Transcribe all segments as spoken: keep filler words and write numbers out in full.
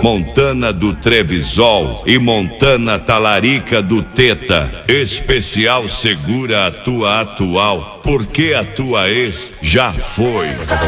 Montana do Trevisol e Montana Talarica do Teta. Especial segura a tua atual, porque a tua ex já foi.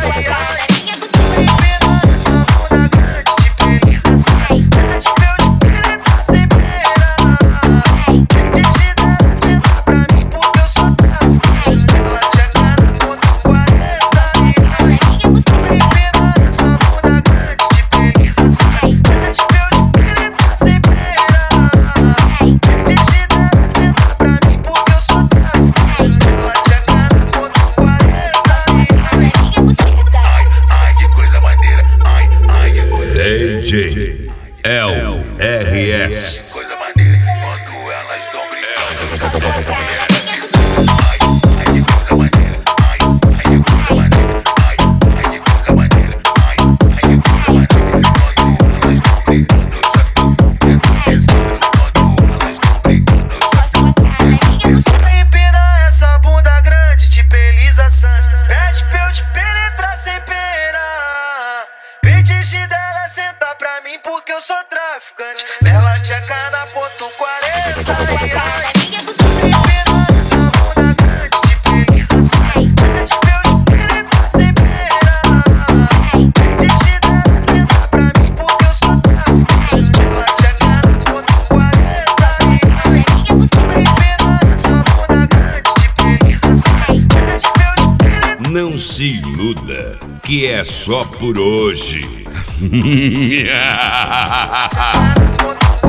D J L R S. Coisa maneira enquanto elas estão brincando. Ai, ai, que coisa maneira. Ai, ai, que coisa maneira. Ai, ai, que coisa maneira. Ai, ai, que coisa maneira. Enquanto elas estão brincando, eu já tô tendo pensando. Enquanto elas estão brincando, eu já tô tendo pensando. Empina essa bunda grande, tipo Elisa Santos. Pede pra eu te penetrar sem pena. Pede dela, senta pra mim porque eu sou traficante. Bela tcheca na ponto quarenta. Ai, ai. Empina essa bunda grande, tipo Elisa Santos. Pede pra eu te penetrar sem pena. Pede dela, senta pra mim porque eu sou traficante. Bela tcheca na ponto quarenta. Ai, ai. Empina essa bunda grande, tipo Elisa Santos. Pede pra eu te penetrar. Não se iluda, que é só por hoje.